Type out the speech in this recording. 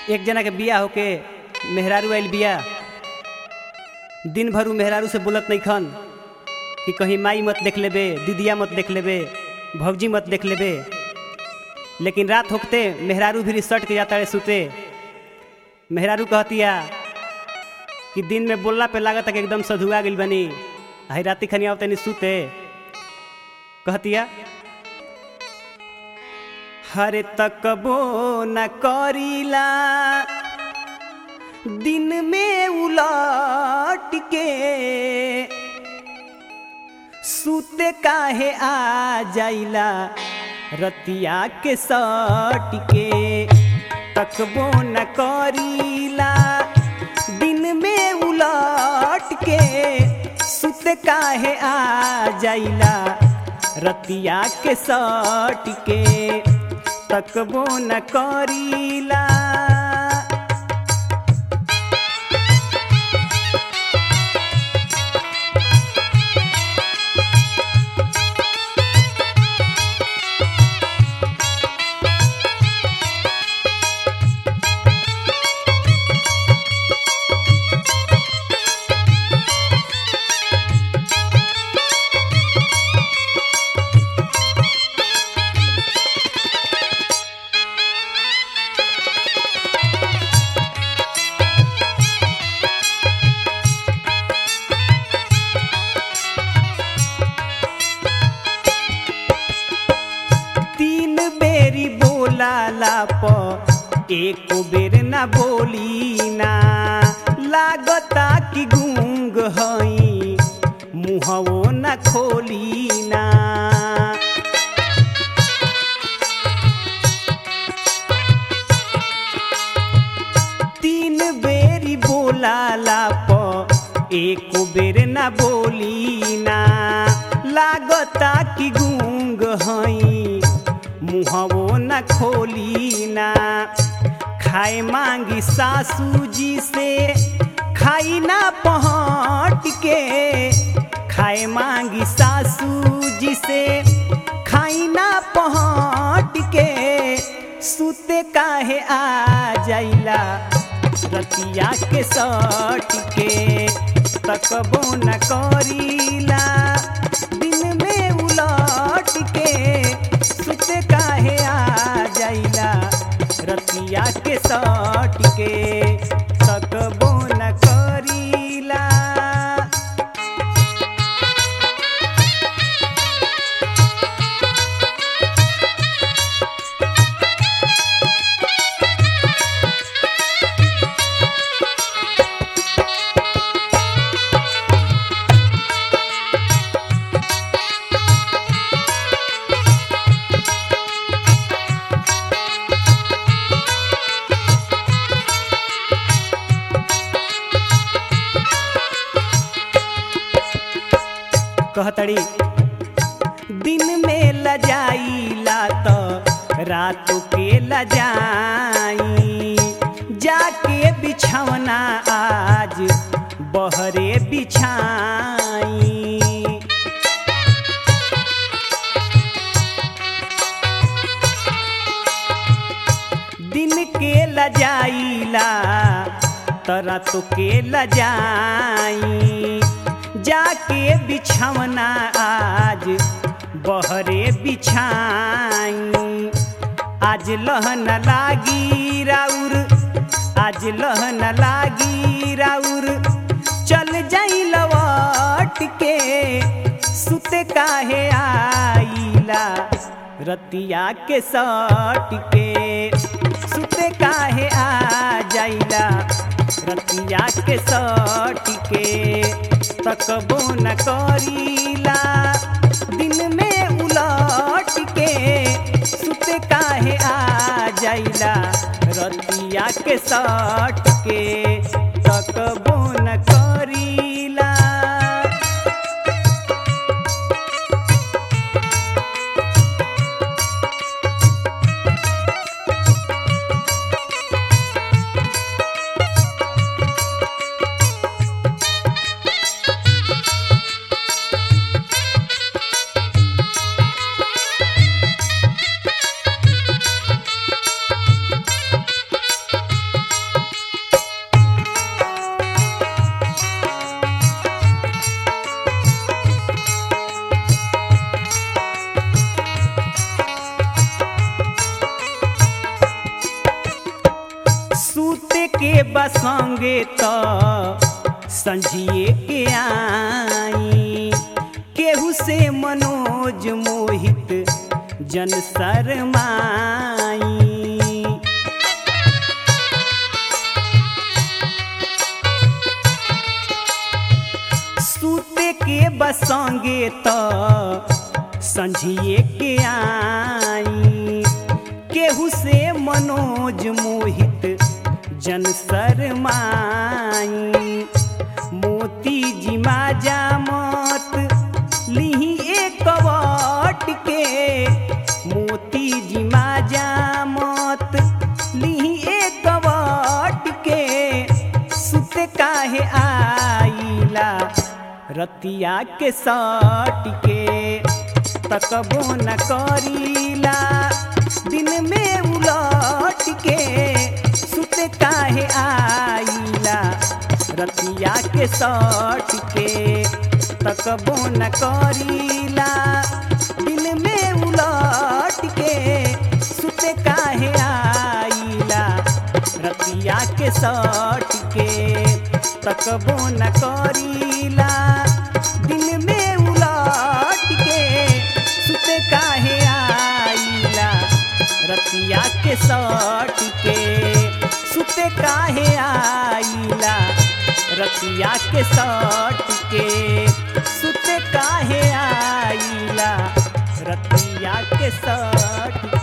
एक जना के बिया होके मेहरारू आइल बिया। दिन भर मेहरारू से बोलत नहीं खन कि कहीं माई मत देख लेबे, दीदिया मत देख लेबे, भौजी मत देख लेबे। लेकिन रात होकते मेहरारू भी सट के जाता है सुते। मेहरारू कहतिया कि दिन में बोलला पे लागत कि एकदम सधुआ गइल बनी, हाई राती खनी आवते नहीं सुते। कहतिया हरे तकबो न करीला दिन में उलट के, सूते काहे आ जाइला रतिया के सट के। तकबो न करीला दिन में उलट के, सूते काहे आ जाइला रतिया के सट के। तकबो न करीला। बोलाला प एको बेर ना बोली ना, लागता कि गूंग हई मुहवो न खोली ना। तीन बेरी बोलाला प एको बेर ना बोली ना, लागता कि गूंग हई मुहवो न खोली ना। खाए मांगी सासू जी से खाई ना पहट के, खाए मांगी सासू जी से खाई ना पहट के। सूते काहे आ जाइला रतिया के सट के। तकबो न करीला दिन में उलट के, सूते काहे आ जाइला रतिया के सट के। तकबो न करीला। कहतड़ी दिन में लजाइला तो रात के लजाई, जाके बिछौना आज बहरे बिछाई। दिन के लजाइला तो रात के लजाई, जाके बिछौना आज बहरे बिछाई। आज लहन लागी राउर, आज लहन लागी राउर, चल जाई लौट के। सुते काहे आइला रतिया के सट के। सुते काहे आ जाइला रतिया के सट के। तकबो न करीला दिन में उलट के, सुते काहे आ जाइला रतिया के सट के। तकबो न करीला। के बसंगे तो संझिए के आई केहू से मनोज मोहित जन शरमाई सूते के बसंगे तो संझिए के आई केहू से मनोज मोहित जन शरमाई मोती जी माजा मत लिही एक कवट के मोती जी माजा मत लिही एक कवट के सुते काहे आईला रतिया के सट के तकबो न करीला दिन में उलट के सुते काहे आईला रतिया के सट के तकबो न करीला दिन में उलट के सुते काहे आईला रतिया के सट के तकबो न करीला दिन में उलट के सुते काहे आईला रतिया के सट के सुते काहे आईला रतिया के सट के सुते काहे आईला रतिया के सट